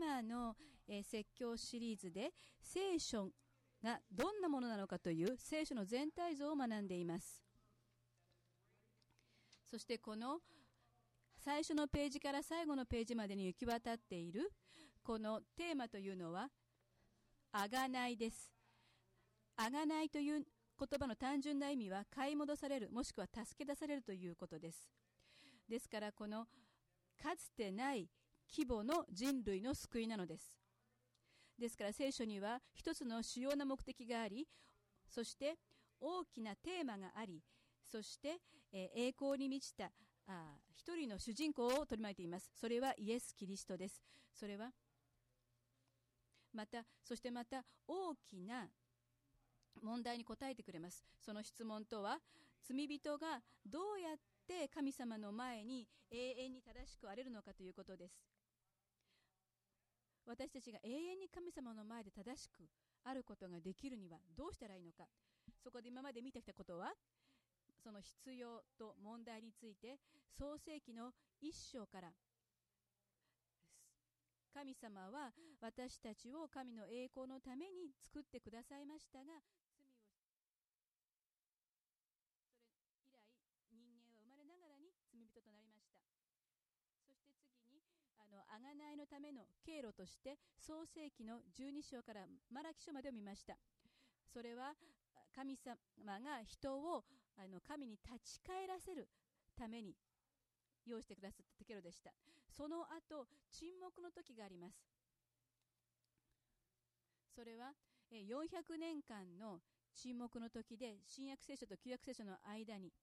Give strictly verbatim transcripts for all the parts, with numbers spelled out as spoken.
今の、えー、説教シリーズで聖書がどんなものなのかという聖書の全体像を学んでいます。そしてこの最初のページから最後のページまでに行き渡っているこのテーマというのはあがないです。あがないという言葉の単純な意味は買い戻される、もしくは助け出されるということです。ですからこのかつてない規模の人類の救いなのです。ですから聖書には一つの主要な目的があり、そして大きなテーマがあり、そして、えー、栄光に満ちたあ一人の主人公を取り巻いています。それはイエス・キリストです。それはまた、そしてまた大きな問題に答えてくれます。その質問とは、罪人がどうやって神様の前に永遠に正しくあれるのかということです。私たちが永遠に神様の前で正しくあることができるにはどうしたらいいのか。そこで今まで見てきたことは、その必要と問題について創世記の一章から神様は私たちを神の栄光のために作ってくださいましたが、罪をそれ以来人間は生まれながらに罪人となりました。そして次にあの贖いのための経路として創世記のじゅうに章からマラキ書までを見ました。それは神様が人をあの神に立ち返らせるために用意してくださった経路でした。その後沈黙の時があります。それはよんひゃくねんかんの沈黙の時で新約聖書と旧約聖書の間に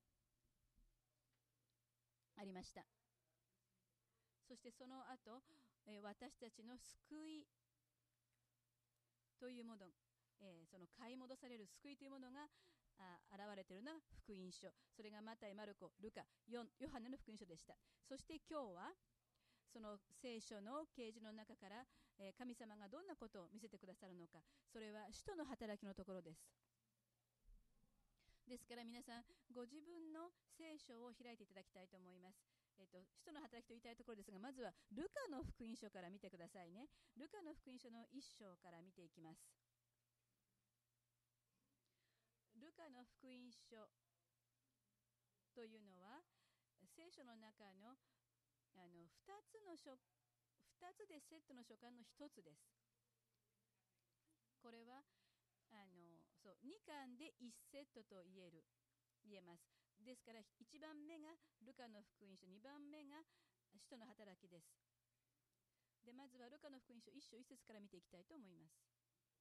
ありました。そしてその後私たちの救いというもの、えー、その買い戻される救いというものがあ現れているのが福音書。それがマタイ、マルコ、ルカ、ヨン、ヨハネの福音書でした。そして今日はその聖書の啓示の中から、えー、神様がどんなことを見せてくださるのか。それは使徒の働きのところです。ですから皆さんご自分の聖書を開いていただきたいと思います。えっと、使徒の働きと言いたいところですが、まずはルカの福音書から見てくださいね。ルカの福音書の一章から見ていきます。ルカの福音書というのは聖書の中のあのふたつの書ふたつでセットの書簡のひとつです。これはあのそうにかんでいちセットと言える言えます。ですからいちばんめがルカの福音書、にばんめが使徒の働きです。でまずはルカの福音書いっ章いっ節から見ていきたいと思います。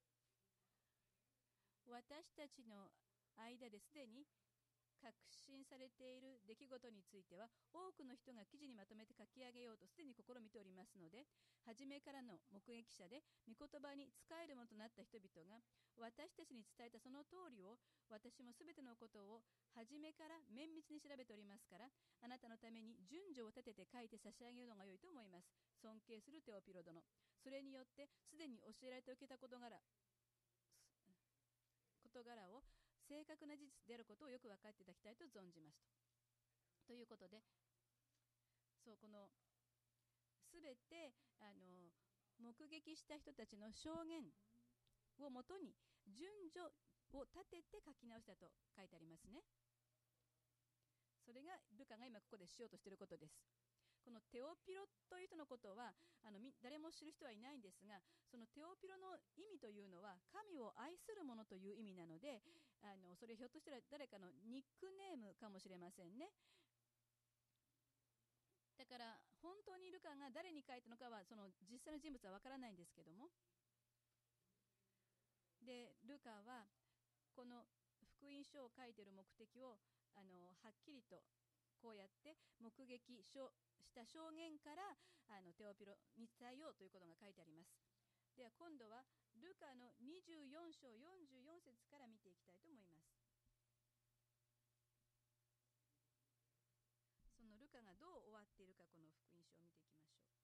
私たちの間ですでに確信されている出来事については多くの人が記事にまとめて書き上げようとすでに試みておりますので、初めからの目撃者で御言葉に仕えるものとなった人々が私たちに伝えたその通りを、私もすべてのことを初めから綿密に調べておりますから、あなたのために順序を立てて書いて差し上げるのが良いと思います。尊敬するテオピロ殿、それによってすでに教えられておけた事柄事柄を正確な事実であることをよく分かっていただきたいと存じますと。ということで、そうこのすべてあの目撃した人たちの証言をもとに順序を立てて書き直したと書いてありますね。それがルカが今ここでしようとしていることです。このテオピロという人のことはあの誰も知る人はいないんですが、そのテオピロの意味というのは神を愛する者という意味なので、あのそれひょっとしたら誰かのニックネームかもしれませんね。だから本当にルカが誰に書いたのかはその実際の人物はわからないんですけども、でルカはこの福音書を書いている目的をあのはっきりとこうやって目撃書した証言からあのテオピロに伝えようということが書いてあります。では今度はルカのにじゅうよん章よんじゅうよん節から見ていきたいと思います。そのルカがどう終わっているか、この福音書を見ていきましょう。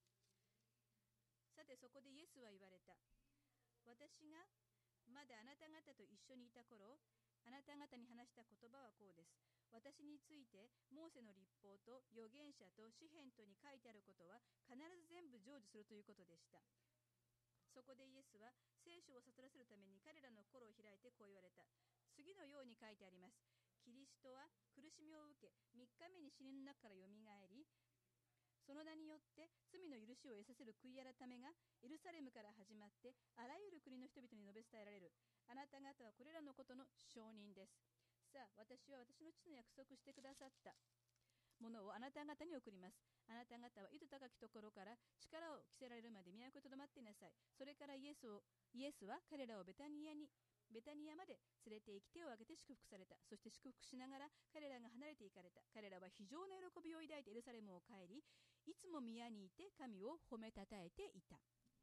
さてそこでイエスは言われた。私がまだあなた方と一緒にいた頃、あなた方に話した言葉はこうです。私についてモーセの律法と預言者と詩篇とに書いてあることは必ず全部部成就するということでした。そこでイエスは聖書を悟らせるために彼らの心を開いてこう言われた。次のように書いてあります。キリストは苦しみを受け、みっかめに死人の中からよみがえり、その名によって罪の許しを得させる悔い改めがエルサレムから始まってあらゆる国の人々に述べ伝えられる。あなた方はこれらのことの証人です。さあ、私は私の父の約束してくださったものをあなた方に送ります。あなた方は糸高きところから力を着せられるまで都にとどまっていなさい。それからイエスをイエスは彼らをベタニアにベタニアまで連れて行き手を挙げて祝福された。そして祝福しながら彼らが離れて行かれた。彼らは非常な喜びを抱いてエルサレムを帰り、いつも宮にいて神を褒めたたえていた。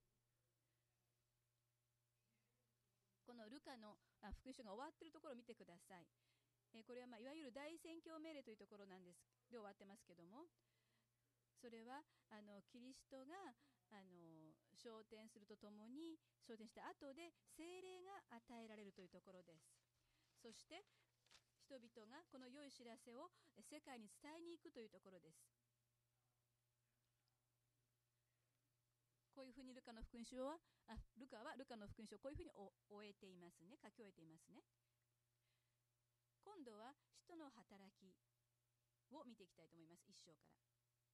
このルカの福音書が終わっているところを見てください。えこれは、まあ、いわゆる大宣教命令というところなんですで終わってますけども、それはあのキリストがあの昇天するとともに昇天した後で聖霊が与えられるというところです。そして人々がこの良い知らせを世界に伝えに行くというところです。こういうふうにルカの福音書はあルカはルカの福音書をこういうふうに終えていますね。書き終えていますね。今度は使徒の働きを見ていきたいと思います。一章から。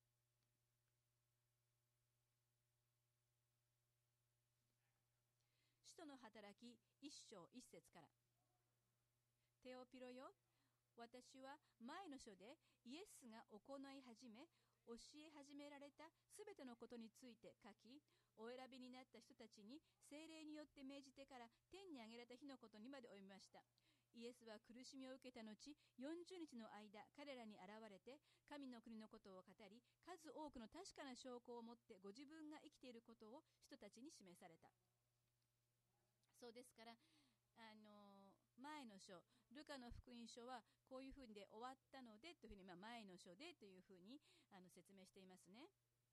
使徒の働き一章一節から。テオピロよ、私は前の書でイエスが行い始め教え始められたすべてのことについて書き、お選びになった人たちに聖霊によって命じてから天に上げられた日のことにまで及びました。イエスは苦しみを受けた後、よんじゅうにちの間彼らに現れて神の国のことを語り、数多くの確かな証拠を持ってご自分が生きていることを人たちに示された。そうですから、あの前の書ルカの福音書はこういうふうにで終わったのでというふうに、まあ、前の書でというふうにあの説明していますね。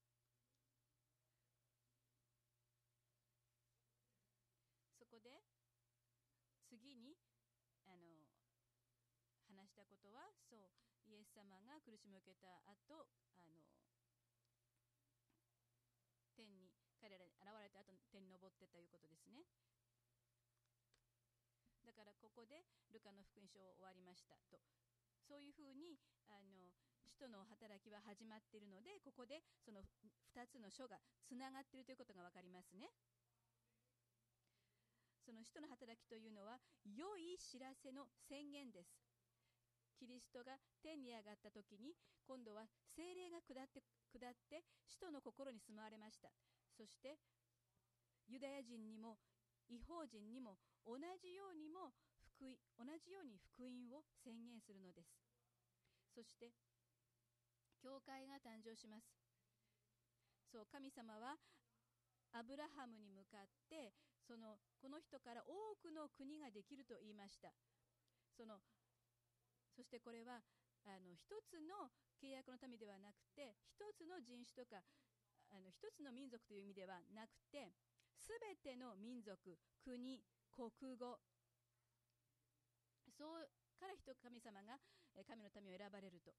そこで次にあの話したことは、そうイエス様が苦しみを受けた後、あの天に彼らに現れた後天に昇ってということですね。だからここでルカの福音書を終わりましたと、そういうふうにあの使徒の働きは始まっているので、ここでそのふたつの書がつながっているということが分かりますね。その使徒の働きというのは良い知らせの宣言です。キリストが天に上がった時に今度は聖霊が下って下って使徒の心に住まわれました。そしてユダヤ人にも異邦人にも同じようにも福音同じように福音を宣言するのです。そして教会が誕生します。そう、神様はアブラハムに向かってそのこの人から多くの国ができると言いました。そのそしてこれはあの一つの契約の民ではなくて、一つの人種とかあの一つの民族という意味ではなくて、すべての民族、国、国語、そうから人神様が神の民を選ばれると。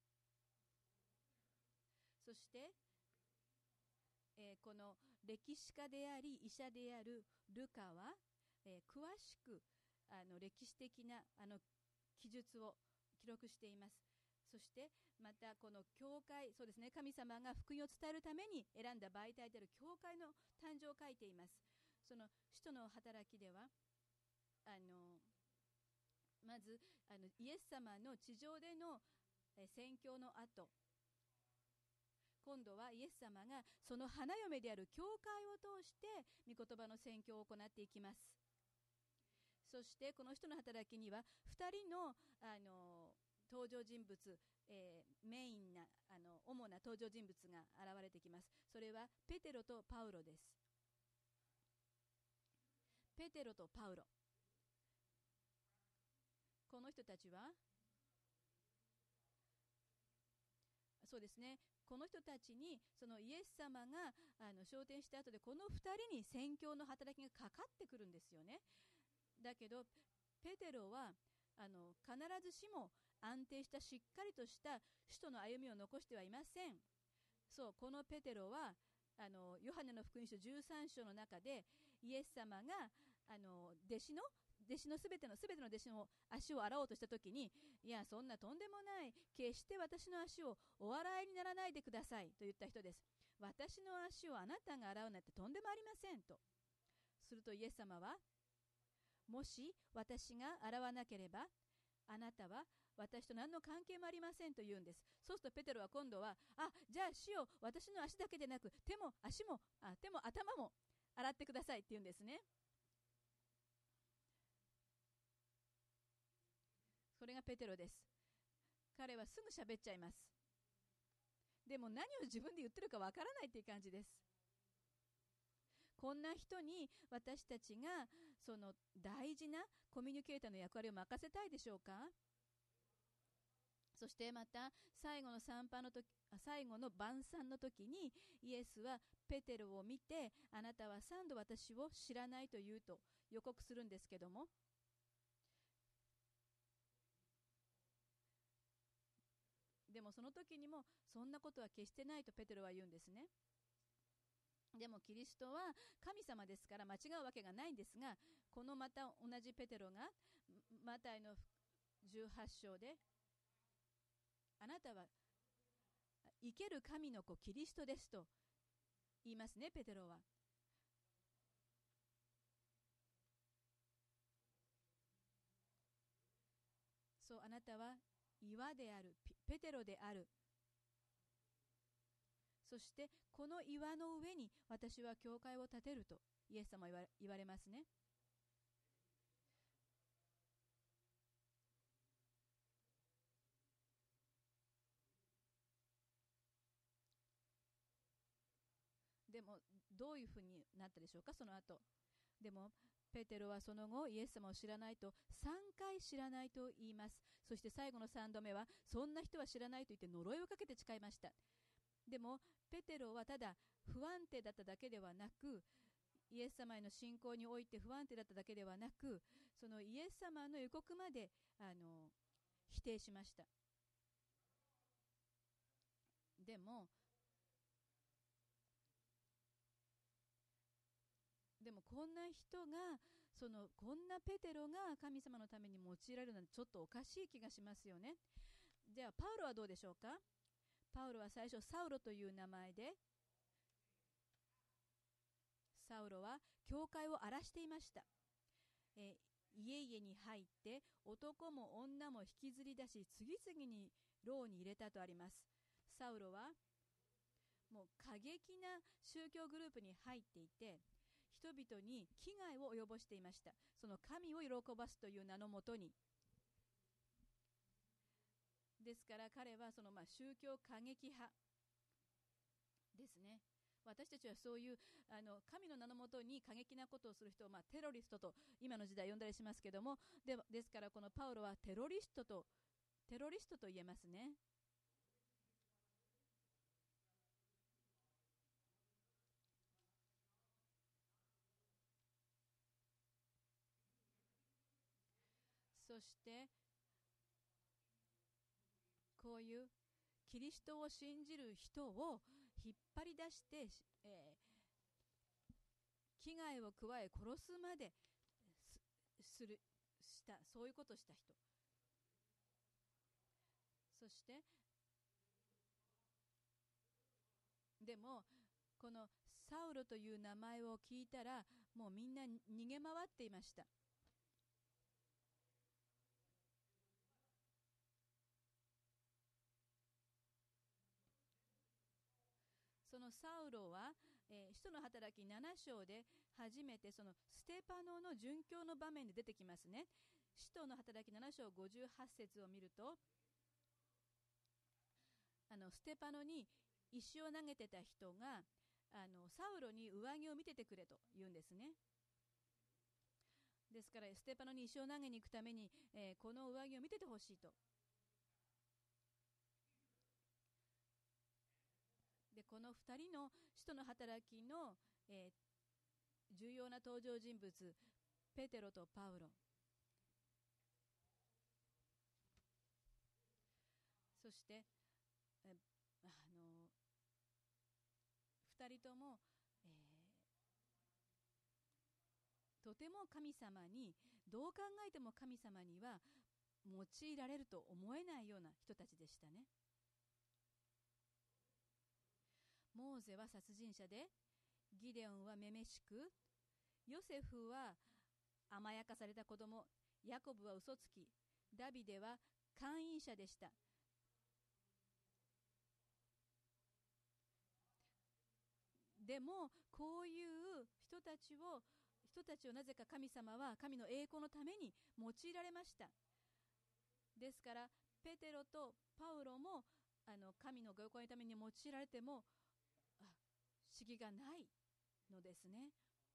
そして、えー、この歴史家であり医者であるルカは、えー、詳しくあの歴史的なあの記述を記録しています。そしてまたこの教会、そうですね、神様が福音を伝えるために選んだ媒体である教会の誕生を書いています。その使徒の働きではあのまずあのイエス様の地上でのえ宣教の後、今度はイエス様がその花嫁である教会を通して御言葉の宣教を行っていきます。そしてこの人の働きにはふたりの、あの登場人物、えー、メインなあの主な登場人物が現れてきます。それはペテロとパウロです。ペテロとパウロ、この人たちはそうですね、この人たちにそのイエス様があの昇天した後でこのふたりに宣教の働きがかかってくるんですよね。だけどペテロはあの必ずしも安定したしっかりとした使徒の歩みを残してはいません。そう、このペテロはあのヨハネの福音書じゅうさん章の中でイエス様があの弟子の弟子のすべてのすべての弟子の足を洗おうとしたときに、いやそんなとんでもない、決して私の足をお洗いにならないでくださいと言った人です。私の足をあなたが洗うなんてとんでもありませんと。するとイエス様は、もし私が洗わなければあなたは私と何の関係もありませんと言うんです。そうするとペテロは今度は、あ、じゃあ主よ、私の足だけでなく手も足もあ手も頭も洗ってくださいって言うんですね。それがペテロです。彼はすぐ喋っちゃいます。でも何を自分で言ってるかわからないっていう感じです。こんな人に私たちがその大事なコミュニケーターの役割を任せたいでしょうか。そしてまた最後の参拝の時、最後の晩餐の時にイエスはペテロを見て、あなたは三度私を知らないと言うと予告するんですけども、でもその時にもそんなことは決してないとペテロは言うんですね。でもキリストは神様ですから間違うわけがないんですが、このまた同じペテロがマタイのじゅうはち章で、あなたは生ける神の子キリストですと言いますね。ペテロはそう、あなたは岩である、ペテロである。そしてこの岩の上に私は教会を建てるとイエス様は言われ、言われますね。でもどういうふうになったでしょうか、その後。でもペテロはその後イエス様を知らないとさんかい知らないと言います。そして最後のさんどめはそんな人は知らないと言って呪いをかけて誓いました。でもペテロはただ不安定だっただけではなく、イエス様への信仰において不安定だっただけではなく、そのイエス様の予告まであの否定しました。でもでもこんな人がそのこんなペテロが神様のために用いられるなんてちょっとおかしい気がしますよね。ではパウロはどうでしょうか。パウロは最初サウロという名前で、サウロは教会を荒らしていました。え家々に入って男も女も引きずり出し次々に牢に入れたとあります。サウロはもう過激な宗教グループに入っていて、人々に危害を及ぼしていました。その神を喜ばすという名のもとに。ですから彼はそのまあ宗教過激派ですね。私たちはそういうあの神の名のもとに過激なことをする人を、まあ、テロリストと今の時代呼んだりしますけども、でですからこのパウロはテロリストとテロリストと言えますね。そしてこういうキリストを信じる人を引っ張り出して、えー、危害を加え殺すまでするしたそういうことをした人。そしてでもこのサウロという名前を聞いたらもうみんな逃げ回っていました。そのサウロは、えー、使徒の働きなな章で初めてそのステパノの殉教の場面で出てきますね。使徒の働きなな章ごじゅうはち節を見ると、あのステパノに石を投げてた人があのサウロに上着を見ててくれと言うんですね。ですからステパノに石を投げに行くために、えー、この上着を見ててほしいと。でこのふたりの使徒の働きの、えー、重要な登場人物ペテロとパウロ、そしてえあのふた二人とも、えー、とても神様に、どう考えても神様には用いられると思えないような人たちでしたね。モーゼは殺人者で、ギデオンはめめしく、ヨセフは甘やかされた子供、ヤコブは嘘つき、ダビデは姦淫者でした。でもこういう人たちを人たちをなぜか神様は神の栄光のために用いられました。ですからペテロとパウロもあの神のご栄光のために用いられてもあ不思議がないのですね。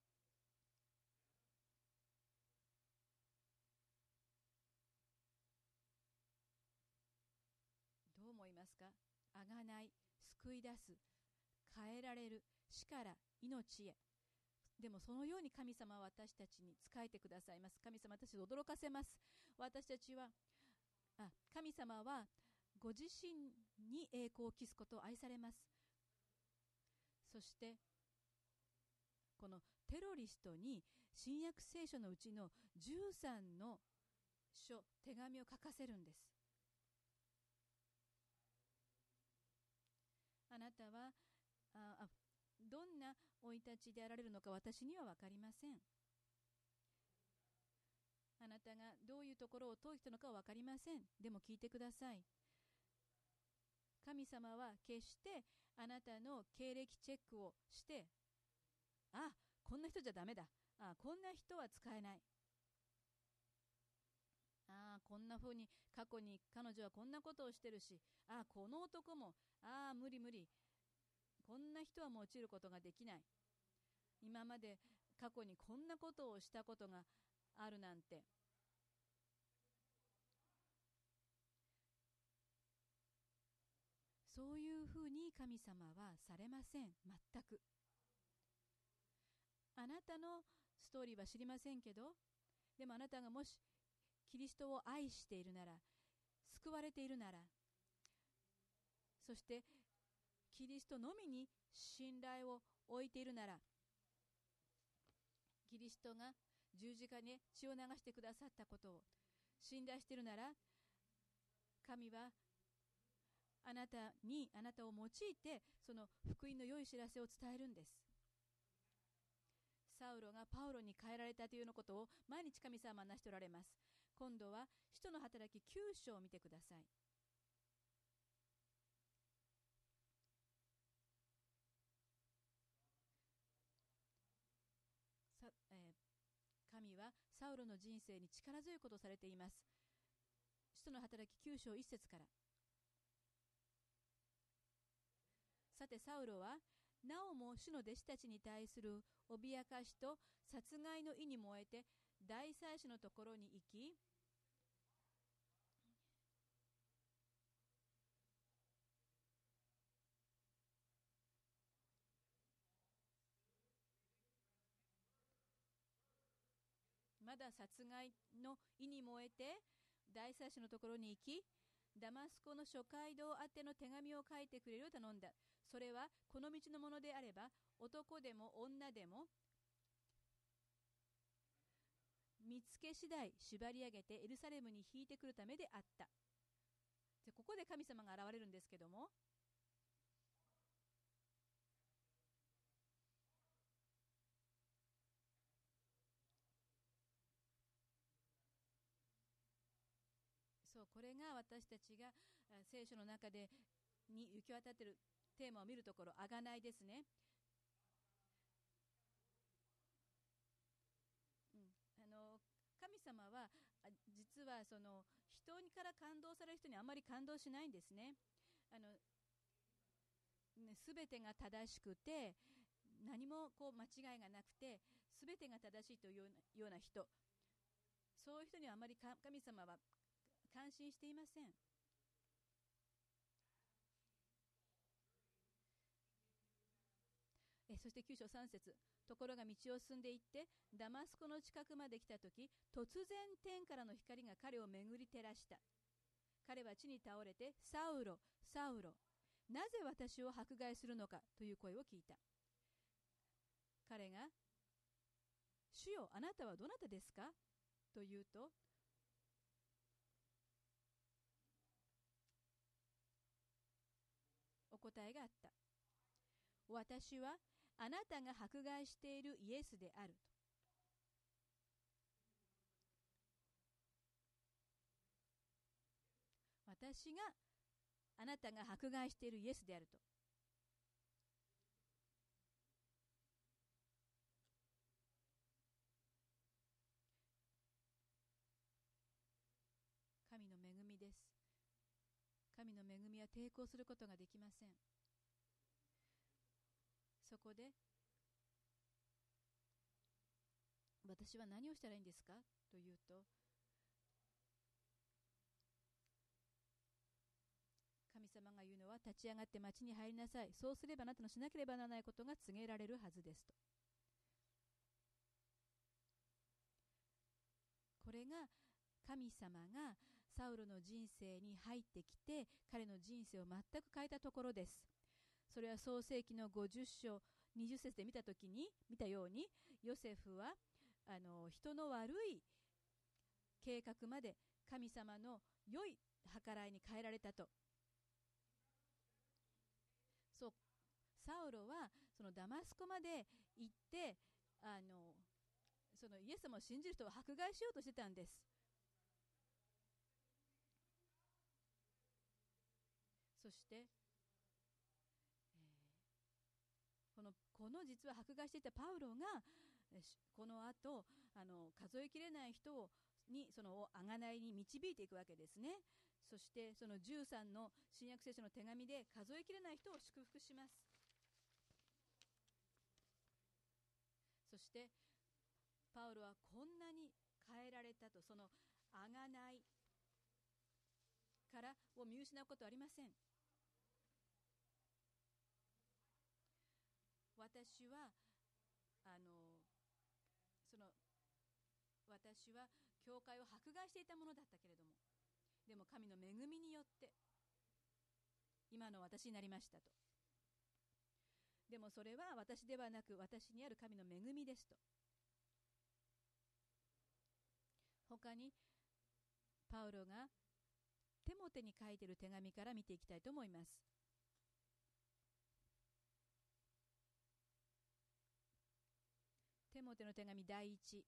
どう思いますか？あがない、救い出す、変えられる、死から命へ。でもそのように神様は私たちに仕えてくださいます。神様は私を驚かせます。私たちはあ神様はご自身に栄光を期すことを愛されます。そしてこのテロリストに新約聖書のうちのじゅうさんの書、手紙を書かせるんです。あなたはああどんな生い立ちであられるのか私には分かりません。あなたがどういうところを通ったのかは分かりません。でも聞いてください。神様は決してあなたの経歴チェックをして、あ、こんな人じゃダメだ、あ、こんな人は使えない、あ、こんな風に過去に彼女はこんなことをしてるし、あ、この男も、あ、無理無理、こんな人は用いることができない、今まで過去にこんなことをしたことがあるなんて。そういうふうに神様はされません。全く。あなたのストーリーは知りませんけど、でもあなたがもしキリストを愛しているなら、救われているなら、そしてキリストのみに信頼を置いているなら、キリストが十字架に血を流してくださったことを信頼しているなら、神はあなたにあなたを用いてその福音の良い知らせを伝えるんです。サウロがパウロに変えられたというようなことを毎日神様は話しておられます。今度は使徒の働ききゅう章を見てください。さ、えー、神はサウロの人生に力強いことをされています。使徒の働ききゅう章いっ節から。さてサウロはなおも主の弟子たちに対する脅かしと殺害の意に燃えて大祭司のところに行き、まだ殺害の意に燃えて大祭司のところに行き、ダマスコの諸街道宛ての手紙を書いてくれるよう頼んだ。それはこの道のものであれば男でも女でも見つけ次第縛り上げてエルサレムに引いてくるためであった。でここで神様が現れるんですけども、そう、これが私たちが聖書の中でに行き渡っているテーマを見るところ、あがないですね。うん、あの神様は実はその人から感動される人にあまり感動しないんですね。あのね、全てが正しくて何もこう間違いがなくて全てが正しいというような人、そういう人にはあまり神様は感心していません。えそしてきゅう章さん節、ところが道を進んでいってダマスコの近くまで来たとき、突然天からの光が彼を巡り照らした。彼は地に倒れて、サウロサウロ、なぜ私を迫害するのかという声を聞いた。 彼が、主よ、あなたはどなたですかと言うと、お答えがあった。私はあなたが迫害しているイエスであると。私があなたが迫害しているイエスであると。神の恵みです。神の恵みは抵抗することができません。そこで、私は何をしたらいいんですかというと、神様が言うのは、立ち上がって町に入りなさい。そうすればあなたのしなければならないことが告げられるはずですと。これが神様がサウロの人生に入ってきて、彼の人生を全く変えたところです。それは創世記のごじゅっ章にじゅっ節で見たときに、見たように、ヨセフはあの人の悪い計画まで神様の良い計らいに変えられたと。そう、サウロはそのダマスコまで行って、あのそのイエス様を信じる人を迫害しようとしてたんです。そして、えー、このこの実は迫害していたパウロがこの後あの数えきれない人をにその贖いに導いていくわけですね。そしてそのじゅうさんの新約聖書の手紙で数えきれない人を祝福します。そしてパウロはこんなに変えられたと、その贖いからを見失うことはありません。私はあのその私は教会を迫害していたものだったけれども、でも神の恵みによって今の私になりましたと。でもそれは私ではなく私にある神の恵みですと。他にパウロがテモテに書いている手紙から見ていきたいと思います。テモテの手紙第一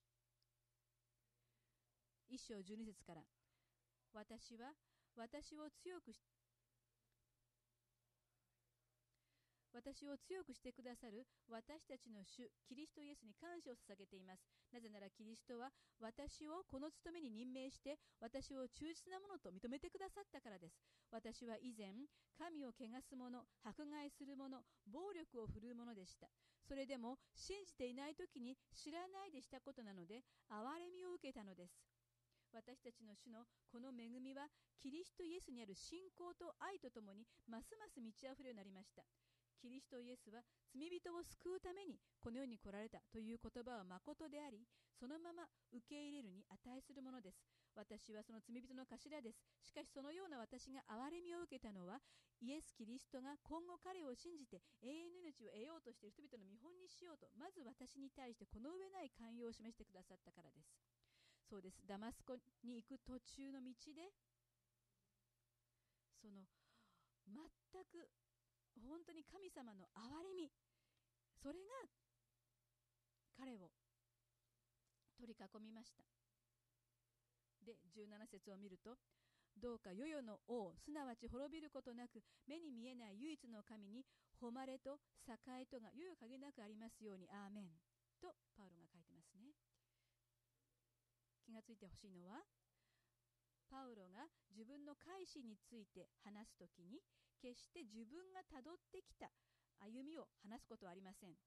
一章十二節から、私は私を強くし私を強くしてくださる私たちの主キリストイエスに感謝を捧げています。なぜならキリストは私をこの務めに任命して私を忠実なものと認めてくださったからです。私は以前神を汚す者、迫害する者、暴力を振るう者でした。それでも信じていない時に知らないでしたことなので憐れみを受けたのです。私たちの主のこの恵みはキリストイエスにある信仰と愛とともにますます満ち溢れるようになりました。キリストイエスは罪人を救うためにこの世に来られたという言葉は誠であり、そのまま受け入れるに値するものです。私はその罪人の頭です。しかしそのような私が憐れみを受けたのは、イエス・キリストが今後彼を信じて永遠の命を得ようとしている人々の見本にしようと、まず私に対してこの上ない寛容を示してくださったからです。そうです。ダマスコに行く途中の道で、その全く本当に神様の憐れみ、それが彼を取り囲みました。でじゅうなな節を見ると、どうか世々の王、すなわち滅びることなく目に見えない唯一の神に誉れと栄とが世々限りなくありますように、アーメンとパウロが書いてますね。気がついてほしいのは、パウロが自分の改心について話すときに、決して自分がたどってきた歩みを話すことはありません。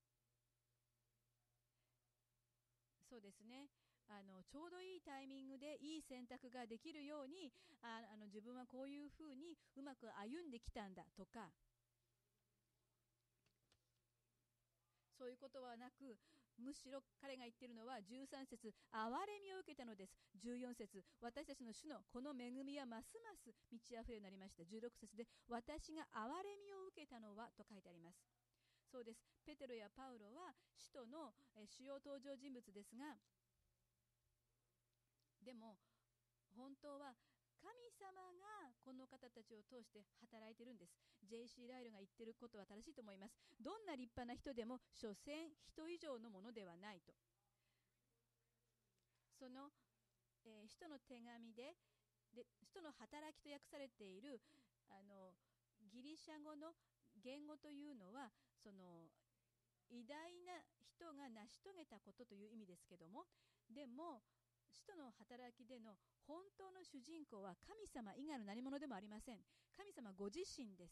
そうですね、あのちょうどいいタイミングでいい選択ができるように、ああの自分はこういうふうにうまく歩んできたんだとか、そういうことはなく、むしろ彼が言っているのはじゅうさん節、憐れみを受けたのです。じゅうよん節、私たちの主のこの恵みはますます満ち溢れになりました。じゅうろく節で、私が憐れみを受けたのはと書いてあります。 そうです。ペテロやパウロは使徒の主要登場人物ですが、でも本当は神様がこの方たちを通して働いているんです。 ジェイシー ライルが言っていることは正しいと思います。どんな立派な人でも所詮人以上のものではないと。その、えー、使徒の手紙でで使徒の働きと訳されているあのギリシャ語の言語というのは、その偉大な人が成し遂げたことという意味ですけども、でも使徒の働きでの本当の主人公は神様以外の何者でもありません。神様ご自身です。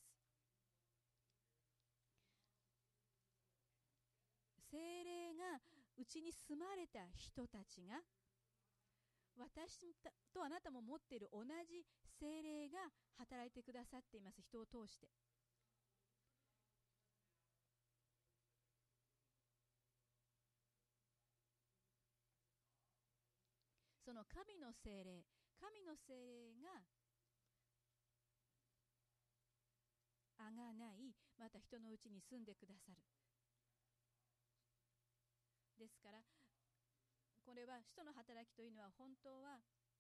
聖霊がうちに住まれた人たちが、私とあなたも持っている同じ聖霊が働いてくださっています。人を通して。その神の聖霊、神の聖霊があがない、また人のうちに住んでくださる。ですからこれは使徒の働きというのは、本当は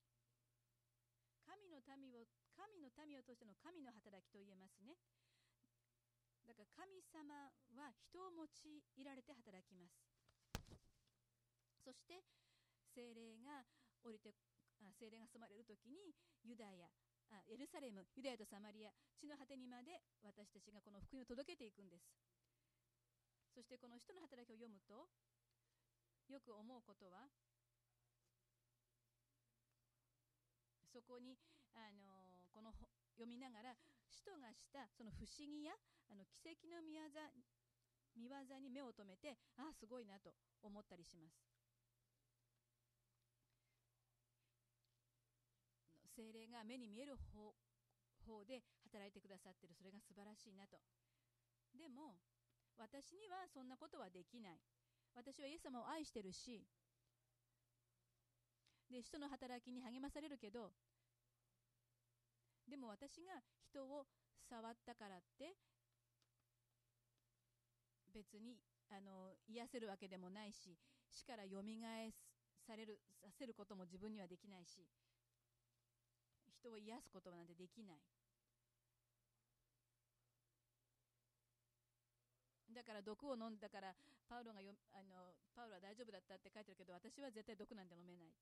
神の民を神の民を通しての神の働きと言えますね。だから神様は人を用いられて働きます。そして聖霊が降りて、聖霊が住まれるときにユダヤ、あエルサレム、ユダヤとサマリア、地の果てにまで私たちがこの福音を届けていくんです。そしてこの使徒の働きを読むとよく思うことは、そこにあのこの読みながら使徒がしたその不思議やあの奇跡の見業見業に目を留めて、ああすごいなと思ったりします。聖霊が目に見える方方で働いてくださっている、それが素晴らしいなと。でも私にはそんなことはできない。私はイエス様を愛してるし、で使徒の働きに励まされるけど、でも私が人を触ったからって別にあの癒せるわけでもないし、死からよみがえされるさせることも自分にはできないし、人を癒すことなんてできない。だから毒を飲んだからパウロがよあのパウロは大丈夫だったって書いてるけど、私は絶対毒なんて飲めない。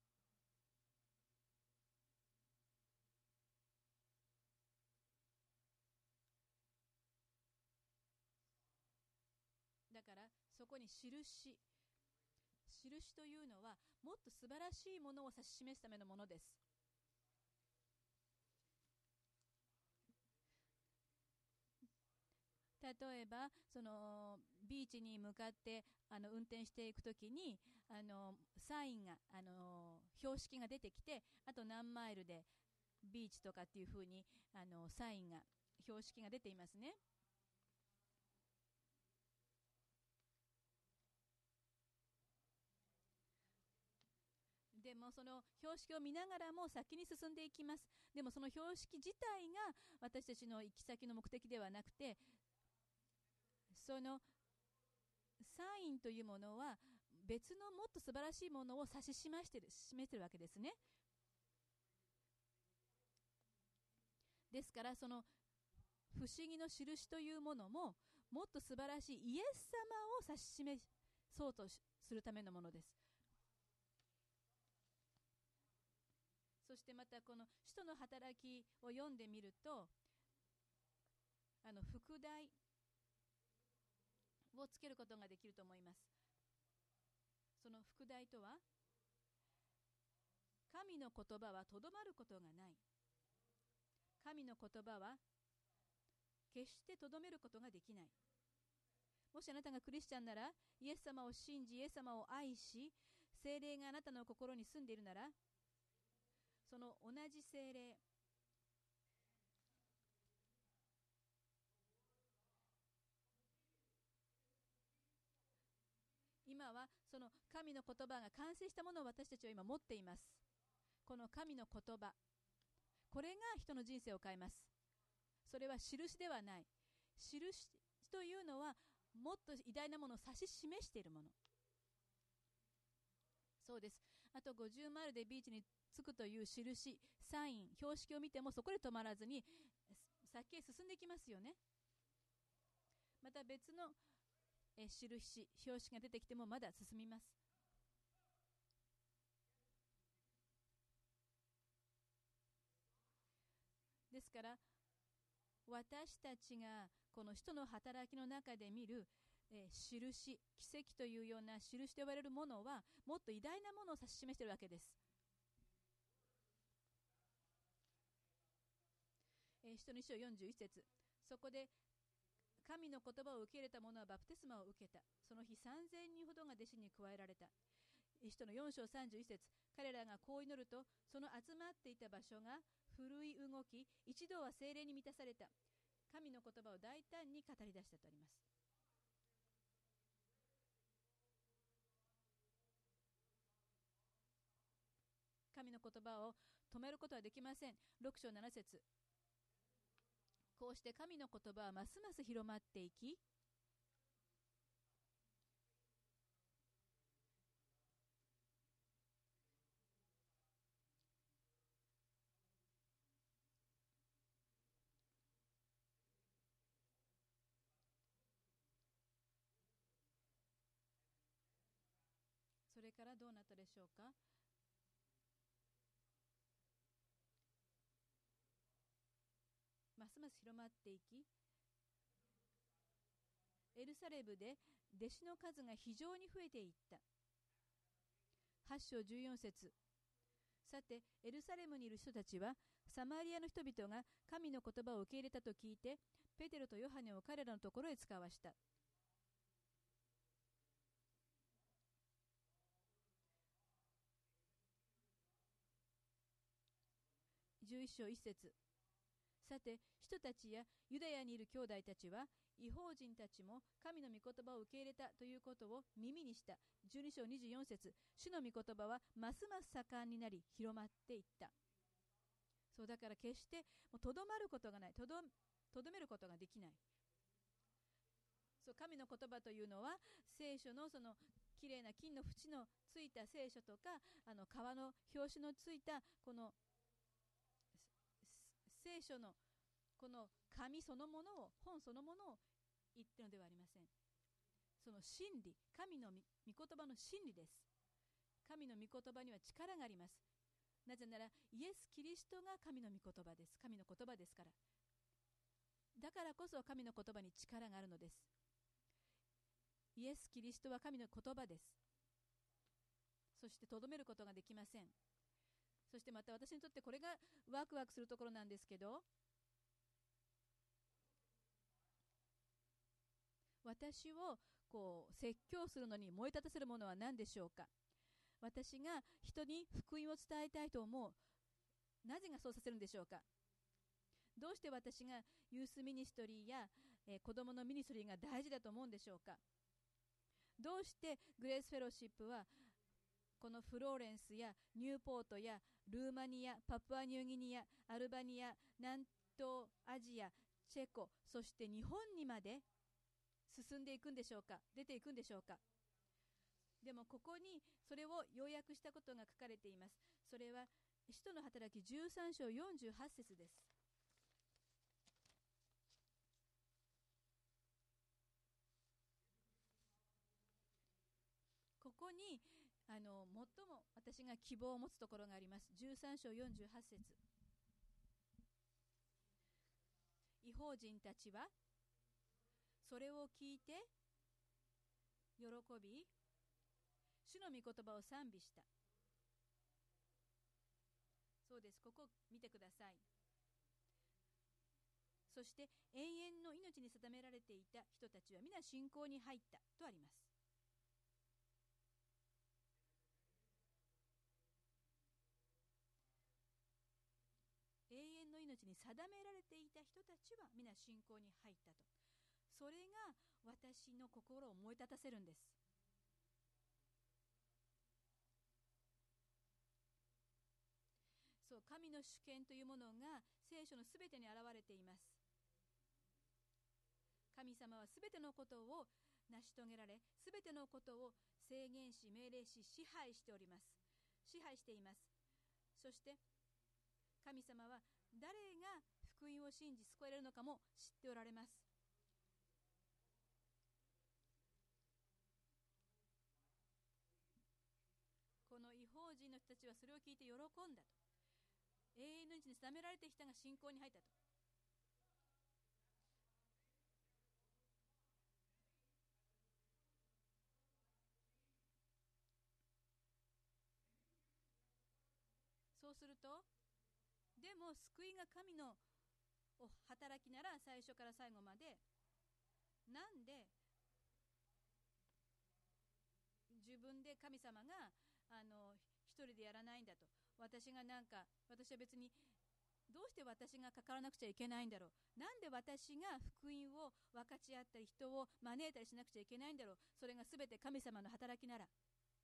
だからそこに印、印というのはもっと素晴らしいものを指し示すためのものです。例えばそのビーチに向かってあの運転していくときにあのサインがあの標識が出てきて、あと何マイルでビーチとかっていう風にあのサインが標識が出ていますね。でもその標識を見ながらも先に進んでいきます。でもその標識自体が私たちの行き先の目的ではなくて、そのサインというものは別のもっと素晴らしいものを指し示している、示しているわけですね。ですからその不思議の印というものももっと素晴らしいイエス様を指し示そうとするためのものです。そしてまたこの使徒の働きを読んでみると、あの副題をつけることができると思います。その副題とは、神の言葉はとどまることがない。神の言葉は決してとどめることができない。もしあなたがクリスチャンなら、イエス様を信じ、イエス様を愛し、聖霊があなたの心に住んでいるなら、その同じ聖霊、今はその神の言葉が完成したものを私たちは今持っています。この神の言葉、これが人の人生を変えます。それは印ではない。印というのはもっと偉大なものを指し示しているもの。そうです。あとごじゅうマイルでビーチに着くという印、サイン、標識を見てもそこで止まらずに先へ進んでいきますよね。また別のえ印、標識が出てきてもまだ進みます。ですから私たちがこの使徒の働きの中で見る、えー、印、奇跡というような印と呼ばれるものはもっと偉大なものを指し示しているわけです。えー、使徒の一章よんじゅういち節、そこで神の言葉を受け入れた者はバプテスマを受けた。その日さんぜんにんほどが弟子に加えられた。使徒のよん章さんじゅういち節、彼らがこう祈るとその集まっていた場所が震い動き、一度は聖霊に満たされた。神の言葉を大胆に語り出したとあります。神の言葉を止めることはできません。ろく章なな節、こうして神の言葉はますます広まっていき、それからどうなったでしょうか。ますます広まっていき、エルサレムで弟子の数が非常に増えていった。はち章じゅうよん節、さてエルサレムにいる人たちはサマリアの人々が神の言葉を受け入れたと聞いて、ペテロとヨハネを彼らのところへ使わした。じゅういち章いち節、さて人たちやユダヤにいる兄弟たちは異邦人たちも神の御言葉を受け入れたということを耳にした。じゅうに章にじゅうよん節、主の御言葉はますます盛んになり広まっていった。そうだから決してとどまることがない、とどとどめることができない。そう神の言葉というのは聖書のそのきれいな金の縁のついた聖書とか、あの革の表紙のついたこの聖書のこの紙そのものを、本そのものを言ってるのではありません。その真理、神の御言葉の真理です。神の御言葉には力があります。なぜならイエス・キリストが神の御言葉です。神の言葉ですから。だからこそ神の言葉に力があるのです。イエス・キリストは神の言葉です。そしてとどめることができません。そしてまた私にとってこれがワクワクするところなんですけど、私をこう説教するのに燃え立たせるものは何でしょうか。私が人に福音を伝えたいと思う、なぜがそうさせるんでしょうか。どうして私がユースミニストリーや、えー、子どものミニストリーが大事だと思うんでしょうか。どうしてグレースフェローシップはこのフローレンスやニューポートやルーマニア、パプアニューギニア、アルバニア、南東アジア、チェコ、そして日本にまで進んでいくんでしょうか、出ていくんでしょうか。でもここにそれを要約したことが書かれています。それは使徒の働きじゅうさん章よんじゅうはち節です。ここにあの最も私が希望を持つところがあります。じゅうさん章よんじゅうはち節、異邦人たちはそれを聞いて喜び、主の御言葉を賛美した。そうです。ここ見てください。そして永遠の命に定められていた人たちは皆信仰に入ったとあります。永遠の命に定められていた人たちは皆信仰に入ったと。それが私の心を燃え立たせるんです。そう、神の主権というものが聖書のすべてに現れています。 神様はすべてのことを成し遂げられ、すべてのことを制限し命令し支配しております。支配しています。そして神様は誰が福音を信じ救われるのかも知っておられます。この異邦人の人たちはそれを聞いて喜んだと。永遠の命に定められてきたが信仰に入ったと。そうすると、でも救いが神の働きなら最初から最後まで、なんで自分で神様があの一人でやらないんだと。私がなんか私は別にどうして私が関わらなくちゃいけないんだろう。なんで私が福音を分かち合ったり人を招いたりしなくちゃいけないんだろう。それが全て神様の働きなら。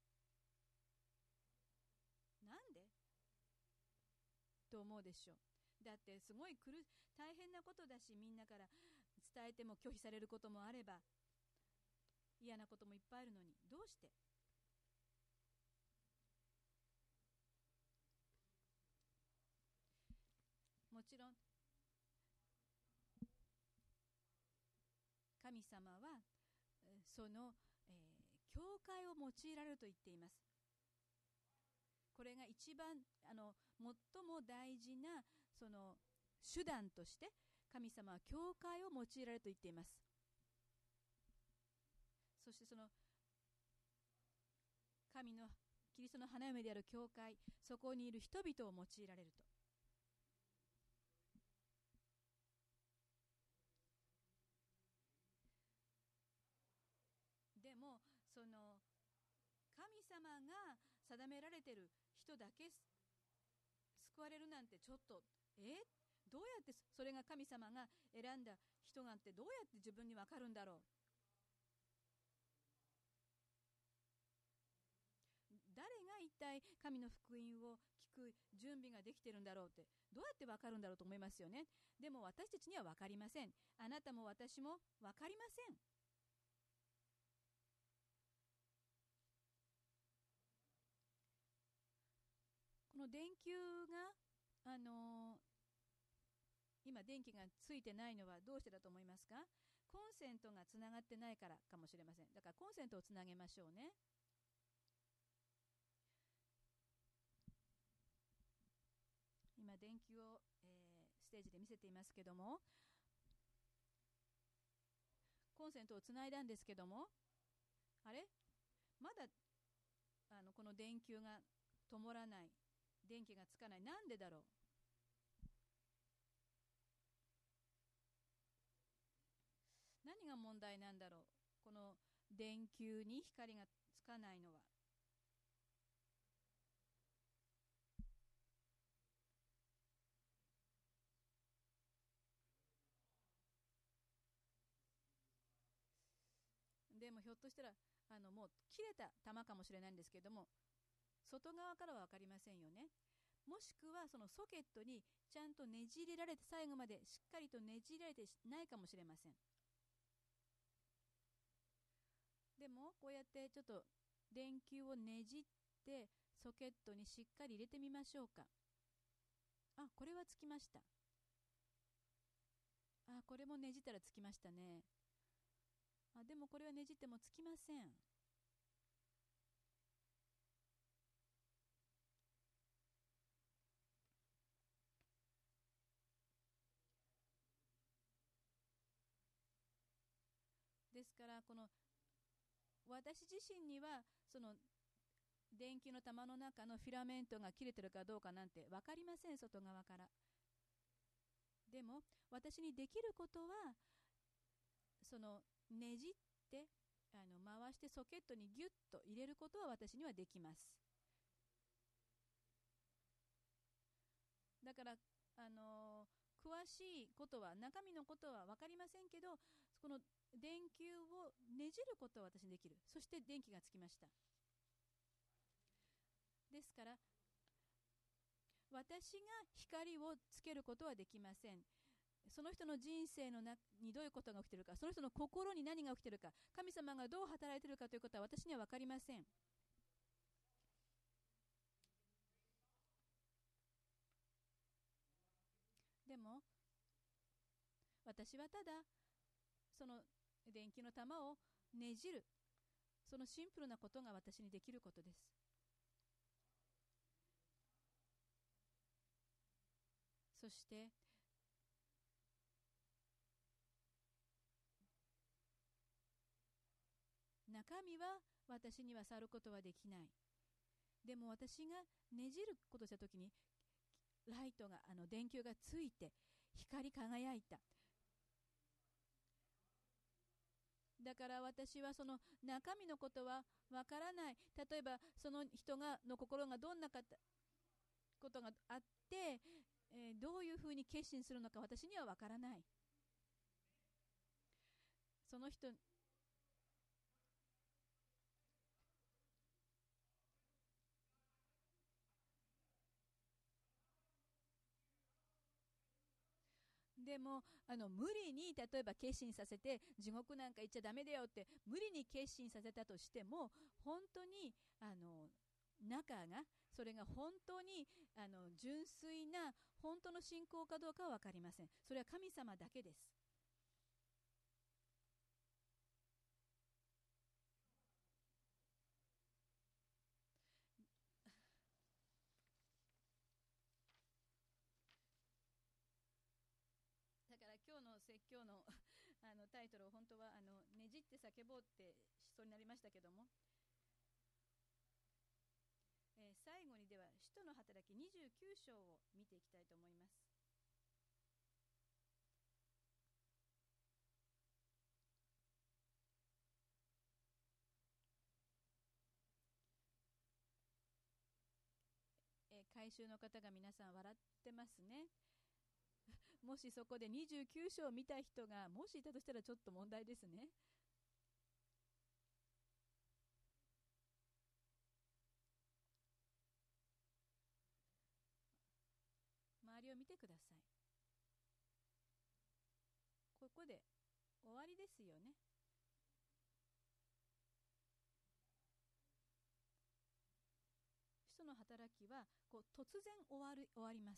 なんでと思うでしょう。だってすごい苦大変なことだし、みんなから伝えても拒否されることもあれば嫌なこともいっぱいあるのに、どうして？もちろん神様はその、えー、教会を用いられると言っています。これが一番あの最も大事なその手段として神様は教会を用いられると言っています。そしてその神のキリストの花嫁である教会、そこにいる人々を用いられると。でもその神様が定められている人だけ救われるなんてちょっとえどうやってそれが神様が選んだ人なんてどうやって自分に分かるんだろう。誰が一体神の福音を聞く準備ができているんだろうってどうやって分かるんだろうと思いますよね。でも私たちには分かりません。あなたも私も分かりません。この電球があのー、今電気がついてないのはどうしてだと思いますか？コンセントがつながってないからかもしれません。だからコンセントをつなげましょうね。今電球を、えー、ステージで見せていますけども、コンセントをつないだんですけども、あれまだあのこの電球が灯らない、電気がつかない。なんでだろう。何が問題なんだろう。この電球に光がつかないのは。でもひょっとしたらあのもう切れた玉かもしれないんですけども、外側からは分かりませんよね。もしくはそのソケットにちゃんとねじ入れられて、最後までしっかりとねじ入れられてないかもしれません。でもこうやってちょっと電球をねじってソケットにしっかり入れてみましょうか。あ、これはつきました。あ、これもねじったらつきましたね。あ、でもこれはねじってもつきません。ですからこの私自身にはその電球の玉の中のフィラメントが切れてるかどうかなんて分かりません、外側から。でも私にできることはそのねじってあの回してソケットにギュッと入れることは私にはできます。だからあの詳しいことは中身のことは分かりませんけど、この電球をねじることは私にできる。そして電気がつきました。ですから私が光をつけることはできません。 その人の人生の中にどういうことが起きているか、その人の心に何が起きているか、神様がどう働いているかということは私には分かりません。でも私はただその電気の玉をねじる、そのシンプルなことが私にできることです。そして中身は私には触ることはできない。でも私がねじることしたときにライトが、あの電球がついて光り輝いた。だから私はその中身のことはわからない。例えばその人がの心がどんなことがあって、えー、どういうふうに決心するのか私にはわからない。その人でもあの無理に例えば決心させて地獄なんか行っちゃダメだよって無理に決心させたとしても、本当にあの中がそれが本当にあの純粋な本当の信仰かどうかは分かりません。それは神様だけです。だから今日の説教のあのタイトルを本当はあのねじって叫ぼうってしそうになりましたけども、えー、最後にでは使徒の働きにじゅうきゅう章を見ていきたいと思います。えー、回収の方が皆さん笑ってますね。もしそこでにじゅうきゅう章を見た人がもしいたとしたらちょっと問題ですね。周りを見てください。ここで終わりですよね。使徒の働きはこう突然終わる終わります。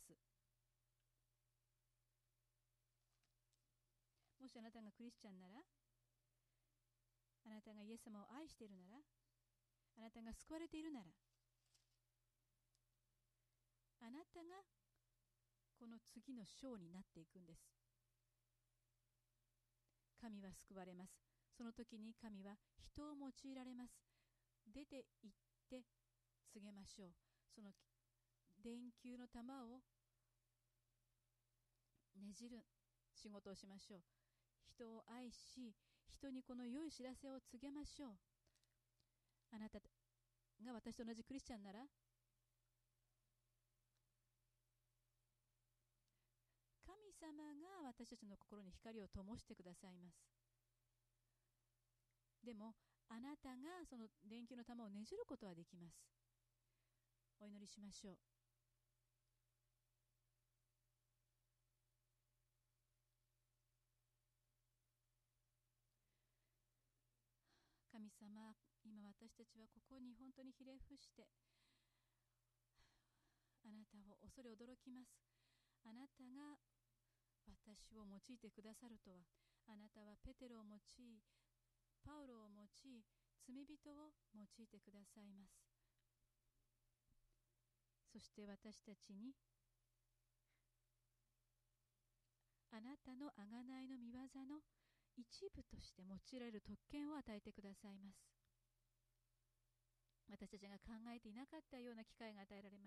もしあなたがクリスチャンなら、あなたがイエス様を愛しているなら、あなたが救われているなら、あなたがこの次の章になっていくんです。神は救われます。その時に神は人を用いられます。出て行って告げましょう。その電球の玉をねじる仕事をしましょう。人を愛し、人にこの良い知らせを告げましょう。あなたが私と同じクリスチャンなら、神様が私たちの心に光を灯してくださいます。でもあなたがその電球の玉をねじることはできます。お祈りしましょう。神様、今私たちはここに本当にひれ伏してあなたを恐れ驚きます。あなたが私を用いてくださるとは。あなたはペテロを用い、パウロを用い、罪人を用いてくださいます。そして私たちにあなたの贖いの御業の一部として用いられる特権を与えてくださいます。私たちが考えていなかったような機会が与えられます。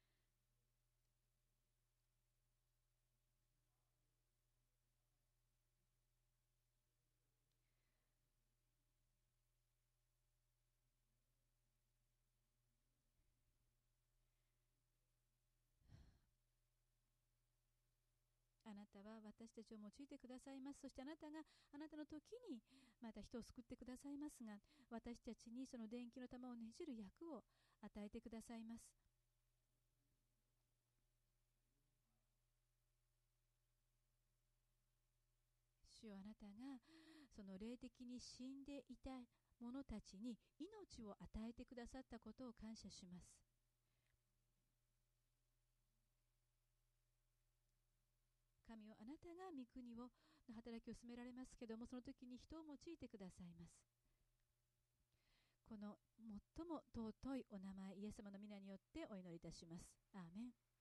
あなたは私たちを用いてくださいます。そしてあなたがあなたの時にまた人を救ってくださいますが、私たちにその電気の玉をねじる役を与えてくださいます。 たがその霊的に死んでいた者たちに命を与えてくださったことを感謝します。神よ、あなたが御国をの働きを進められますけども、その時に人を用いてくださいます。この最も尊いお名前イエス様の皆によってお祈りいたします。アーメン。